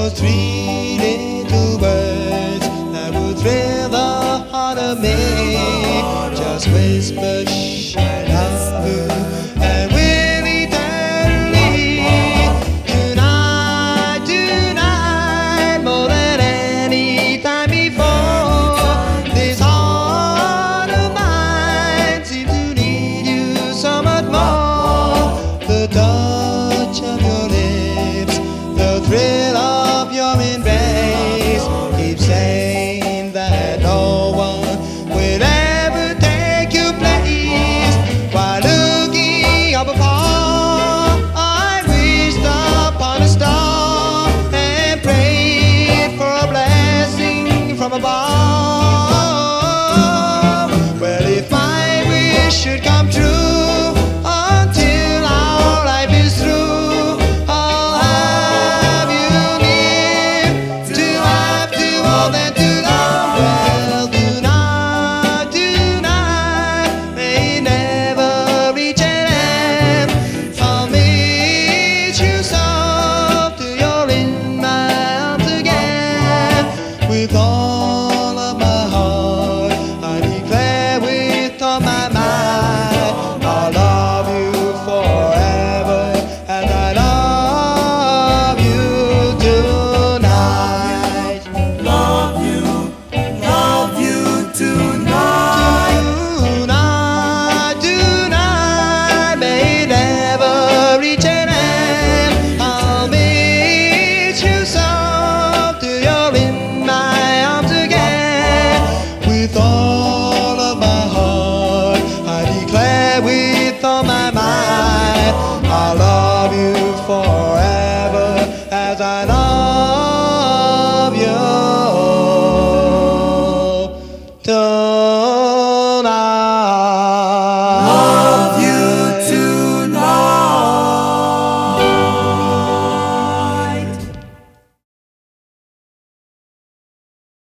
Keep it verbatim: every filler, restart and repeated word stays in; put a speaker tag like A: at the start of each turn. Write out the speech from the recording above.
A: those three little words that would thrill the heart of me. Just whisper, shh, I love you, and we'll eternally. Tonight, tonight, more than any time before, this heart of mine seems to need you so much more. The touch of your lips, the thrill